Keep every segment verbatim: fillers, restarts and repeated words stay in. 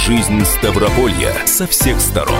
Жизнь Ставрополья со всех сторон.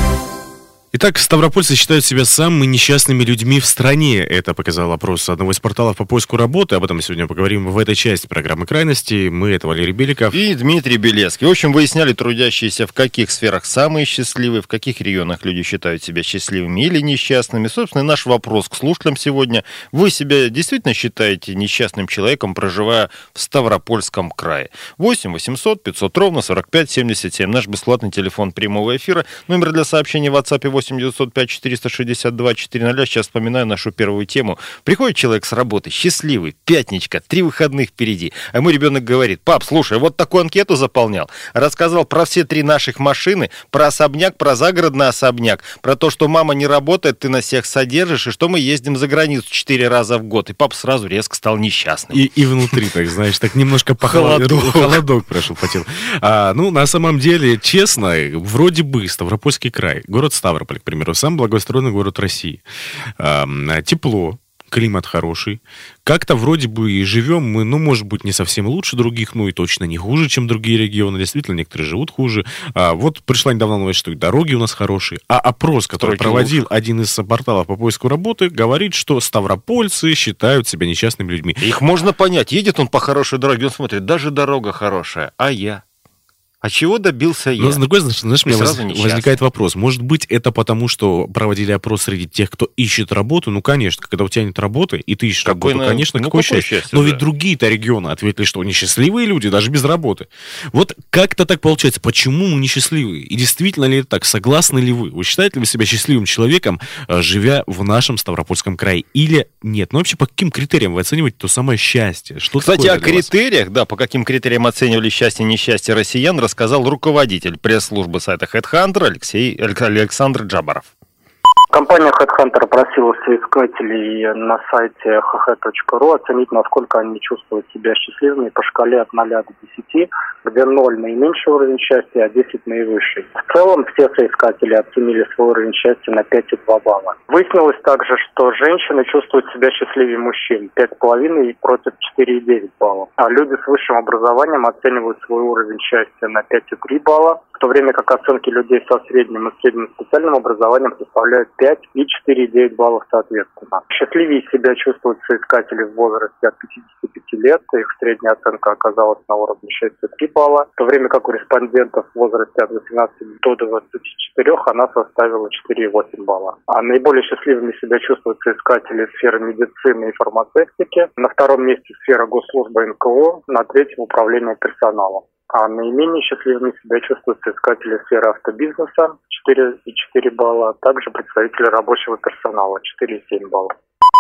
Итак, ставропольцы считают себя самыми несчастными людьми в стране. Это показал опрос одного из порталов по поиску работы. Об этом мы сегодня поговорим в этой части программы «Крайности». Мы — это Валерий Беликов и Дмитрий Белецкий. В общем, выясняли трудящиеся, в каких сферах самые счастливые, в каких регионах люди считают себя счастливыми или несчастными. Собственно, наш вопрос к слушателям сегодня. Вы себя действительно считаете несчастным человеком, проживая в Ставропольском крае? восемь восемьсот пятьсот ровно сорок пять семьдесят семь. Наш бесплатный телефон прямого эфира. Номер для сообщений в WhatsApp восемь девятьсот пять четыреста шестьдесят два четыреста. Сейчас вспоминаю нашу первую тему. Приходит человек с работы, счастливый, пятничка, три выходных впереди. А ему ребенок говорит: пап, слушай, вот такую анкету заполнял. Рассказал про все три наших машины, про особняк, про загородный особняк, про то, что мама не работает, ты нас всех содержишь, и что мы ездим за границу четыре раза в год. И папа сразу резко стал несчастным. И, и внутри, так знаешь, так немножко похолодок. Холодок прошел по телу. А, ну, на самом деле, честно, вроде бы Ставропольский край, город Ставрополь, к примеру, самый благоустроенный город России. А, тепло, климат хороший. Как-то вроде бы и живем мы, ну, может быть, не совсем лучше других, ну и точно не хуже, чем другие регионы. Действительно, некоторые живут хуже. А, вот пришла недавно новость, что и дороги у нас хорошие. А опрос, который Стройки проводил лучше. Один из порталов по поиску работы, говорит, что ставропольцы считают себя несчастными людьми. Их можно понять. Едет он по хорошей дороге, он смотрит, даже дорога хорошая, а я... А чего добился я? Но, с другой стороны, знаешь, у меня воз... возникает вопрос. Может быть, это потому, что проводили опрос среди тех, кто ищет работу? Ну, конечно, когда у тебя нет работы, и ты ищешь какой работу, на... конечно, ну, какое счастье. счастье. Но да. Ведь другие-то регионы ответили, что они счастливые люди, даже без работы. Вот как-то так получается. Почему мы несчастливые? И действительно ли это так? Согласны ли вы? Вы считаете ли вы себя счастливым человеком, живя в нашем Ставропольском крае? Или нет? Ну, вообще, по каким критериям вы оцениваете то самое счастье? Что Кстати, о критериях, да, по каким критериям оценивали счастье и несчастье россиян, рассказал руководитель пресс-службы сайта HeadHunter Алексей Александр Джабаров. Компания HeadHunter просила соискателей на сайте эйч эйч точка ру оценить, насколько они чувствуют себя счастливыми по шкале от ноля до десяти, где ноль наименьший уровень счастья, а десять наивысший. В целом все соискатели оценили свой уровень счастья на пять и два балла. Выяснилось также, что женщины чувствуют себя счастливее мужчин, пять и пять против четыре и девять баллов. А люди с высшим образованием оценивают свой уровень счастья на пять и три балла, в то время как оценки людей со средним и средним специальным образованием составляют пять и четыре и девять баллов соответственно. Счастливее себя чувствуют соискатели в возрасте от пятидесяти пяти лет, их средняя оценка оказалась на уровне шесть и три балла, в то время как у респондентов в возрасте от восемнадцати до двадцати четырёх она составила четыре и восемь балла. А наиболее счастливыми себя чувствуют соискатели сферы медицины и фармацевтики, на втором месте сфера госслужбы эн ка о, на третьем управление персоналом. А наименее счастливыми себя чувствуют соискатели сферы автобизнеса, четыре и четыре балла, а также представители рабочего персонала, четыре и семь балла.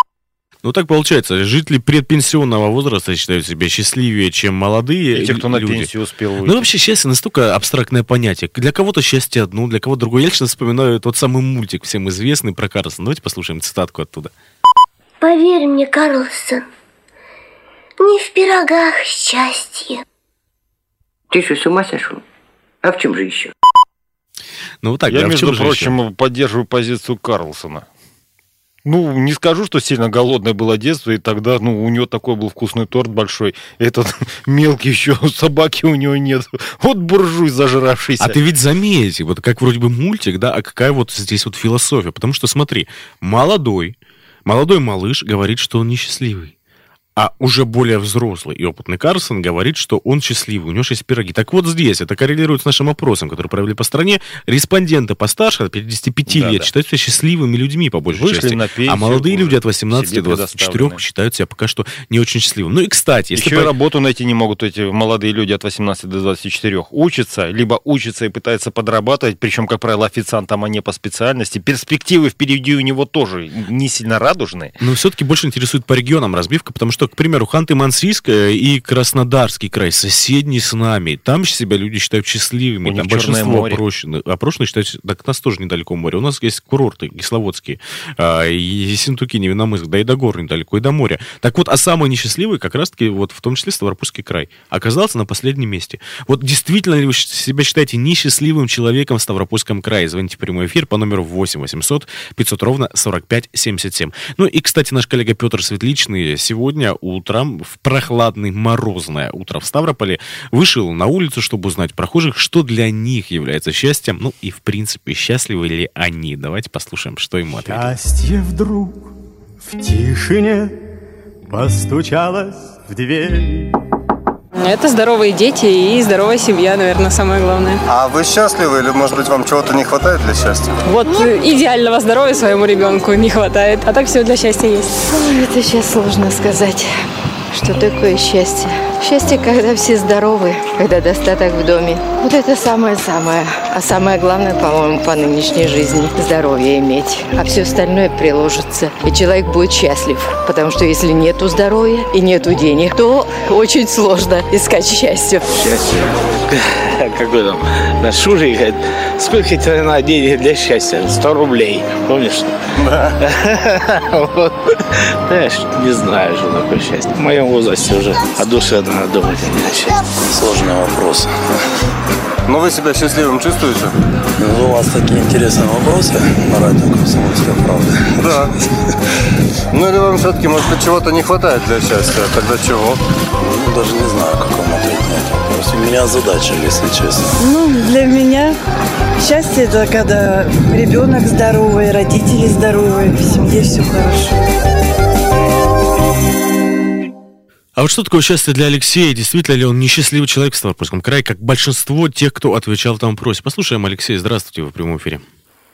Ну, так получается, жители предпенсионного возраста считают себя счастливее, чем молодые и те, кто люди. на пенсию успел выйти. Ну, вообще, счастье настолько абстрактное понятие. Для кого-то счастье одно, для кого-то другое. Я лично вспоминаю тот самый мультик, всем известный, про Карлсона. Давайте послушаем цитатку оттуда. Поверь мне, Карлсон, не в пирогах счастье. Ты что, с ума сошел? А в чем же еще? Ну, вот так, Я, да, между прочим, еще? поддерживаю позицию Карлсона. Ну, не скажу, что сильно голодное было детство, и тогда, ну, у него такой был вкусный торт большой. Этот мелкий еще, собаки у него нет. Вот буржуй зажравшийся. А ты ведь заметь, вот как вроде бы мультик, да, а какая вот здесь вот философия. Потому что, смотри, молодой, молодой малыш говорит, что он несчастливый. А уже более взрослый и опытный Карлсон говорит, что он счастливый, у него шесть пироги. Так вот здесь, это коррелирует с нашим опросом, который провели по стране. Респонденты постарше, от пятидесяти пяти да, лет, да. считают себя счастливыми людьми, по большей Вышли части. На пенсию, а молодые люди от восемнадцати до двадцати четырёх считают себя пока что не очень счастливыми. Ну и, кстати... Если Еще по... и работу найти не могут эти молодые люди от восемнадцати до двадцати четырёх. Учатся, либо учатся и пытаются подрабатывать, причем, как правило, официантом, а не по специальности. Перспективы впереди у него тоже не сильно радужные. Но все-таки больше интересует по регионам разбивка, потому что, к примеру, Ханты-Мансийск и Краснодарский край, соседний с нами. Там себя люди считают счастливыми. Там большинство опрошенных, опрошенных считают, так нас тоже недалеко море. У нас есть курорты кисловодские, и Ессентуки, Невиномыск, да и до гор недалеко, и до моря. Так вот, а самый несчастливый, как раз-таки, вот в том числе Ставропольский край, оказался на последнем месте. Вот действительно ли вы себя считаете несчастливым человеком в Ставропольском крае? Звоните в прямой эфир по номеру восемь восемьсот пятьсот ровно сорок пять семьдесят семь. Ну и, кстати, наш коллега Петр Светличный сегодня сегодня утром, в прохладное морозное утро в Ставрополе, вышел на улицу, чтобы узнать прохожих, что для них является счастьем, ну и, в принципе, счастливы ли они. Давайте послушаем, что ему ответили. Счастье вдруг в тишине постучалось в дверь. Это здоровые дети и здоровая семья, наверное, самое главное. А вы счастливы или, может быть, вам чего-то не хватает для счастья? Вот идеального здоровья своему ребенку не хватает, а так все для счастья есть. Ой, это сейчас сложно сказать, что такое счастье. Счастье, когда все здоровы, когда достаток в доме. Вот это самое-самое. А самое главное, по-моему, по нынешней жизни – здоровье иметь. А все остальное приложится, и человек будет счастлив. Потому что если нету здоровья и нету денег, то очень сложно искать счастье. Счастье? Какой там? На Шуре говорит, сколько тебе надо денег для счастья? Сто рублей. Помнишь? Да. Знаешь, не знаю, что такое счастье. В моем возрасте уже о душе надо думать, а не о счастье. Сложный вопрос. Но вы себя счастливым чувствуете? Ну, у вас такие интересные вопросы на радио «Комсомольская правда». Да. Ну или вам все-таки, может быть, чего-то не хватает для счастья? Тогда чего? Ну, даже не знаю, как вам ответить на этот вопрос. Меня озадачили, если честно. Ну, для меня счастье – это когда ребенок здоровый, родители здоровые, в семье все хорошо. А вот что такое счастье для Алексея? Действительно ли он несчастливый человек в Ставропольском крае, как большинство тех, кто отвечал в этом вопросе? Послушаем Алексея. Здравствуйте, вы в прямом эфире.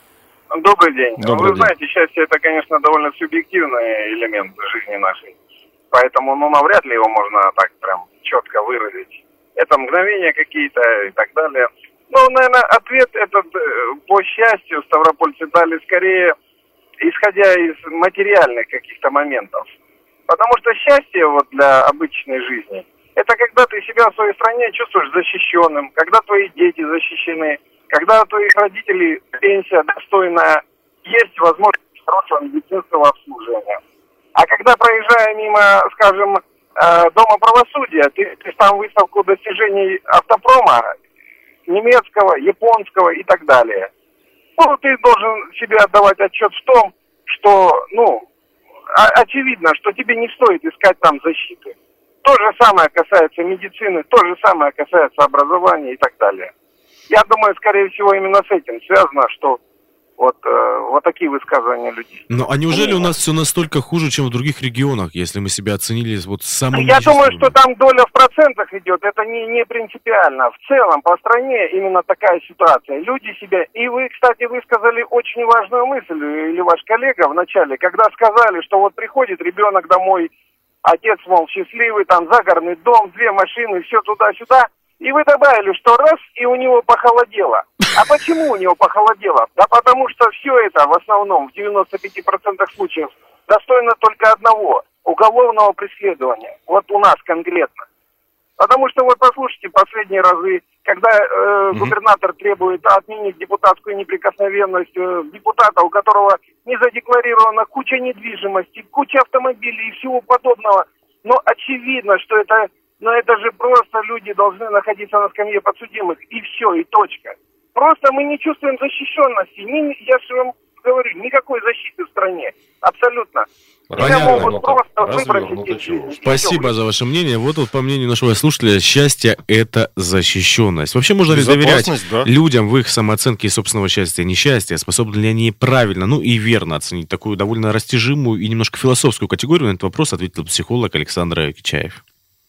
Добрый день. Добрый вы день. знаете, счастье это, конечно, довольно субъективный элемент жизни нашей. Поэтому, ну, навряд ли его можно так прям четко выразить. Это мгновения какие-то и так далее. Ну, наверное, ответ этот по счастью ставропольцы дали скорее, исходя из материальных каких-то моментов. Потому что счастье вот для обычной жизни – это когда ты себя в своей стране чувствуешь защищенным, когда твои дети защищены, когда у твоих родителей пенсия достойная, есть возможность хорошего медицинского обслуживания. А когда, проезжая мимо, скажем, Дома правосудия, ты, ты там выставку достижений автопрома, немецкого, японского и так далее. Ну, ты должен себе отдавать отчет в том, что, ну, очевидно, что тебе не стоит искать там защиты. То же самое касается медицины, то же самое касается образования и так далее. Я думаю, скорее всего, именно с этим связано, что вот, э, вот такие высказывания людей. Ну, а неужели у нас все настолько хуже, чем в других регионах, если мы себя оценили вот самым... Я думаю, что там доля в процентах идет, это не, не принципиально. В целом, по стране именно такая ситуация. Люди себя... И вы, кстати, высказали очень важную мысль, или ваш коллега в начале, когда сказали, что вот приходит ребенок домой, отец, мол, счастливый, там загородный дом, две машины, все туда-сюда. И вы добавили, что раз, и у него похолодело. А почему у него похолодело? Да потому что все это в основном, в девяноста пяти процентах случаев, достойно только одного – уголовного преследования. Вот у нас конкретно. Потому что вот послушайте последние разы, когда э, mm-hmm. губернатор требует отменить депутатскую неприкосновенность э, депутата, у которого не задекларирована куча недвижимости, куча автомобилей и всего подобного. Но очевидно, что это... Но это же просто люди должны находиться на скамье подсудимых, и все, и точка. Просто мы не чувствуем защищенности. Ни, я же вам говорю, никакой защиты в стране. Абсолютно. Тебя могут просто выбросить. Ну, спасибо за ваше мнение. Вот, вот по мнению нашего слушателя, счастье – это защищенность. Вообще, можно ли доверять да? людям в их самооценке и собственного счастья, несчастья? Способны ли они правильно, ну и верно оценить такую довольно растяжимую и немножко философскую категорию? На этот вопрос ответил психолог Александр Кичаев.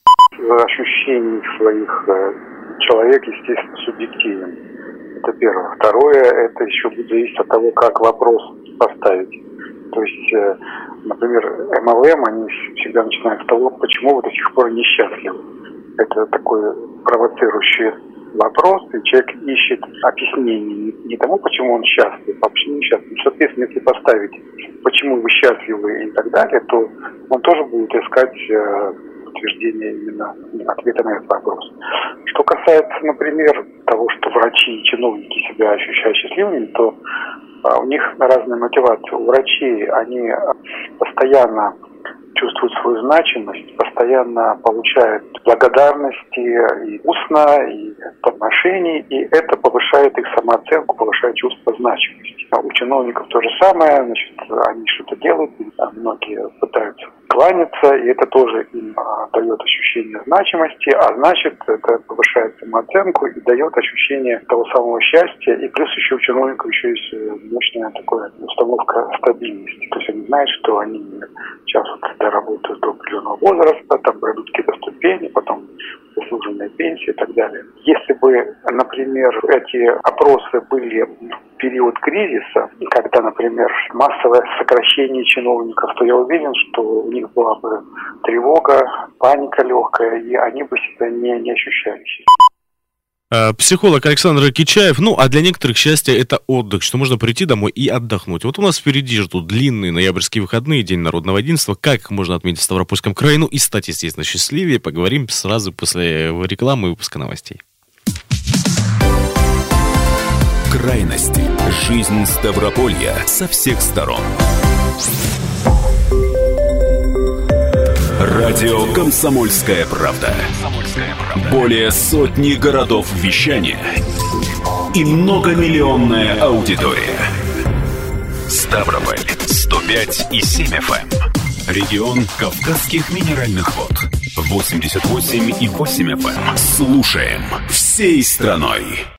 Ощущений своих человек, естественно, субъективен. Это первое. Второе, это еще будет зависеть от того, как вопрос поставить. То есть, например, эм эл эм, они всегда начинают с того, почему вы до сих пор несчастливы. Это такой провоцирующий вопрос, и человек ищет объяснение не тому, почему он счастлив, а почему несчастлив. Соответственно, если поставить, почему вы счастливы и так далее, то он тоже будет искать утверждение именно ответа на этот вопрос. Что касается, например, того, что врачи и чиновники себя ощущают счастливыми, то а, у них разная мотивация. У врачей они постоянно чувствуют свою значимость, постоянно получают благодарности и устно, и подношений, и это повышает их самооценку, повышает чувство значимости. А у чиновников то же самое, значит, они что-то делают, а многие пытаются кланяться, и это тоже им а, дает ощущение значимости, а значит, это повышает самооценку и дает ощущение того самого счастья, и плюс еще у чиновников еще есть мощная такая установка стабильности, то есть они знают, что они сейчас вот, когда работают до определенного возраста, там пройдут какие-то ступени, потом заслуженная пенсия и так далее. Если бы, например, эти опросы были в период кризиса, когда, например, массовое сокращение чиновников, то я уверен, что у них была бы тревога, паника легкая, и они бы себя не, не ощущали. Психолог Александр Кичаев. Ну, а для некоторых счастье — это отдых, что можно прийти домой и отдохнуть. Вот у нас впереди ждут длинные ноябрьские выходные, День народного единства. Как их можно отметить в Ставропольском крае? Ну и стать, естественно, счастливее. Поговорим сразу после рекламы и выпуска новостей. Крайности. Жизнь Ставрополья со всех сторон. Радио «Комсомольская правда». Более сотни городов вещания и многомиллионная аудитория. Ставрополь сто пять и семь эф эм. Регион Кавказских минеральных вод восемьдесят восемь и восемь эф эм. Слушаем всей страной.